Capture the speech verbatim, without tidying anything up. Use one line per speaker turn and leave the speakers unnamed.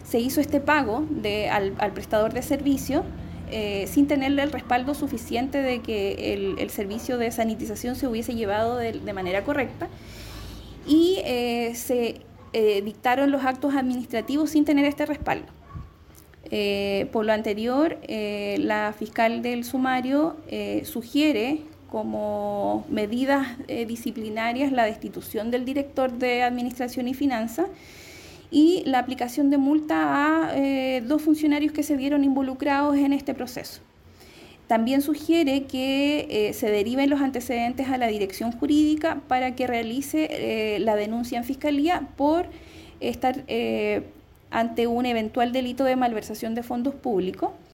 se hizo este pago de, al, al prestador de servicio eh, sin tenerle el respaldo suficiente de que el, el servicio de sanitización se hubiese llevado de, de manera correcta, y eh, se eh, dictaron los actos administrativos sin tener este respaldo. Eh, por lo anterior, eh, la fiscal del sumario eh, sugiere como medidas eh, disciplinarias la destitución del director de Administración y Finanzas y la aplicación de multa a eh, dos funcionarios que se vieron involucrados en este proceso. También sugiere que eh, se deriven los antecedentes a la dirección jurídica para que realice eh, la denuncia en fiscalía por estar eh, ante un eventual delito de malversación de fondos públicos.